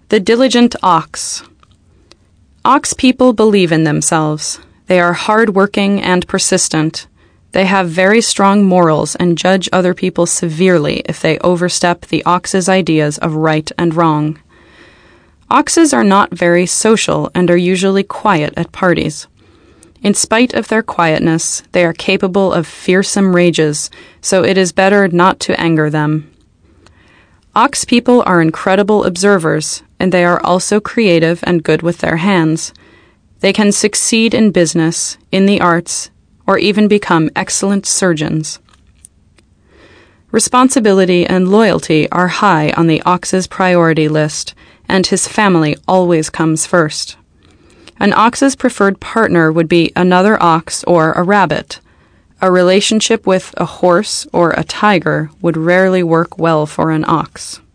The diligent ox. Ox people believe in themselves. They are hard-working and persistent. They have very strong morals and judge other people severely if they overstep the ox's ideas of right and wrong. Oxes are not very social and are usually quiet at parties. In spite of their quietness, they are capable of fearsome rages, so it is better not to anger them. Ox people are incredible observers, and they are also creative and good with their hands. They can succeed in business, in the arts, or even become excellent surgeons. Responsibility and loyalty are high on the ox's priority list, and his family always comes first. An ox's preferred partner would be another ox or a rabbit. A relationship with a horse or a tiger would rarely work well for an ox.